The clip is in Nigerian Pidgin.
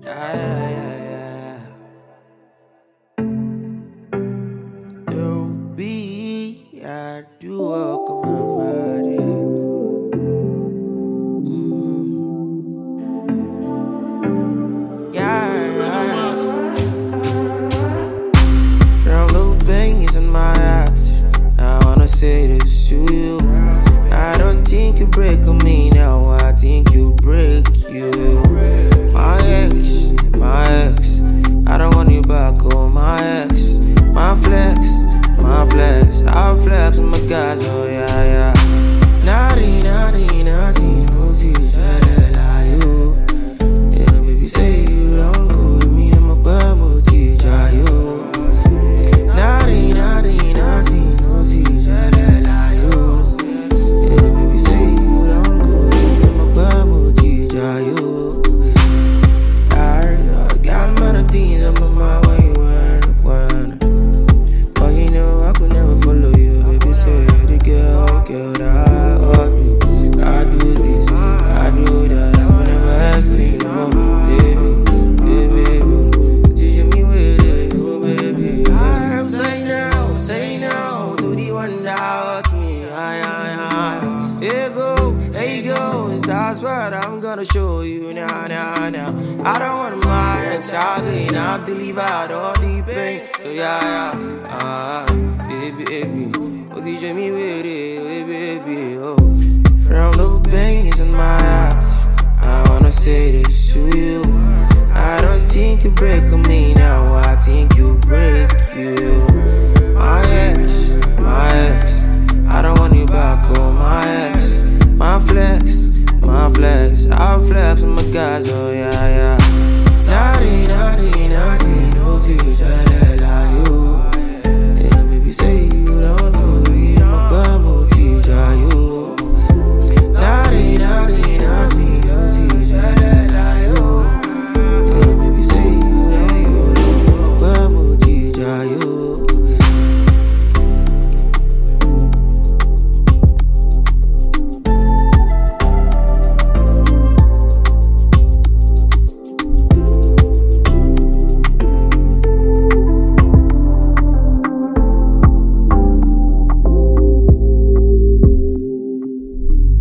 yeah. Don't be, I do walk on my mind, yeah. Yeah. From the bangs in my eyes, I wanna say this to you. I don't think you break on me now, I think you break you. My ex, I don't want you back, oh my ex. My flex, I'll flex with my guys, oh yeah. Nothing, no future like you. Yeah, baby, say you don't go with me, I'm a bad teacher, you. Nothing, no future like you. Yeah, baby, say you don't go with me, I'm a bad teacher, you. I got many things on my mind when you went. But you know I could never follow you, baby, say the girl that I ought to. I do this, I do that, I will never ask me no more, baby. You me with it, oh baby. I'm say no, to the one that hurt me. Here you go, that's what I'm gonna show you now. I don't want my ex again, I've delivered all the pain. So yeah, baby, oh, DJ me with it, baby, oh. From the bangs in my eyes, I wanna say this to you. I don't think you break on me now, I think you break you. My ex, I don't want you back, oh my ex. My flex, I'll flex with my guys, oh yeah.